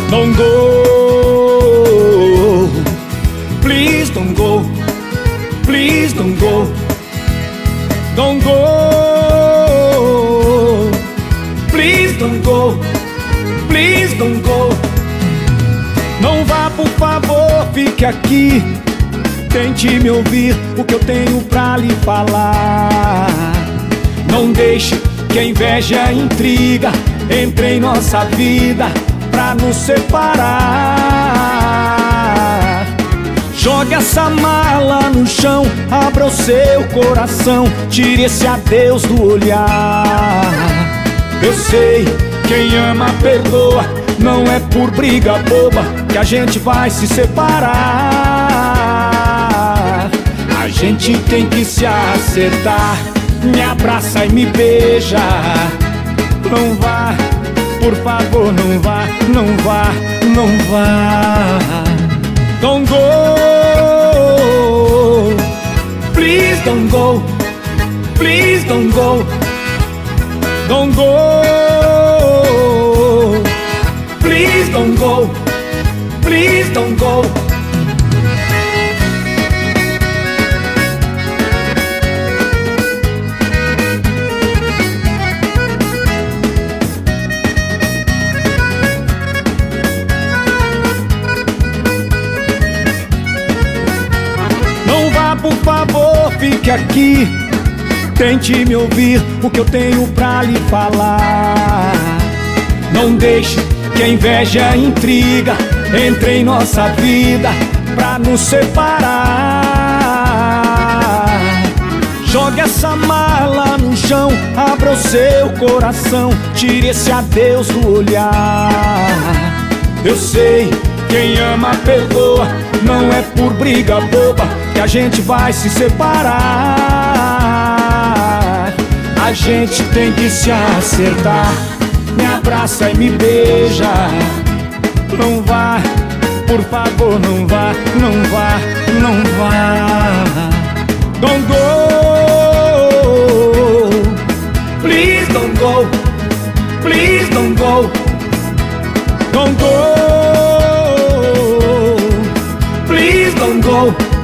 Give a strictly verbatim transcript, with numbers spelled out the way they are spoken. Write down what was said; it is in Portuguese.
Don't go, please don't go, please don't go, don't go, please don't go, please don't go. Não vá, por favor, fique aqui. Tente me ouvir o que eu tenho pra lhe falar. Não deixe que a inveja e a intriga entre em nossa vida pra nos separar. Jogue essa mala no chão, abra o seu coração, tire esse adeus do olhar. Eu sei, quem ama perdoa, não é por briga boba que a gente vai se separar. A gente tem que se acertar, me abraça e me beija. Não vá, por favor, não vá, não vá, não vá. Don't go, please don't go, please don't go, don't go, please don't go, please don't go. Por favor, fique aqui. Tente me ouvir o que eu tenho pra lhe falar. Não deixe que a inveja e a intriga entre em nossa vida pra nos separar. Jogue essa mala no chão, abra o seu coração, tire esse adeus do olhar. Eu sei, quem ama perdoa, não é por briga boba que a gente vai se separar. A gente tem que se acertar, me abraça e me beija. Não vá, por favor, não vá, não vá, não vá. Don't go, please don't go, please don't go, don't go, please don't go.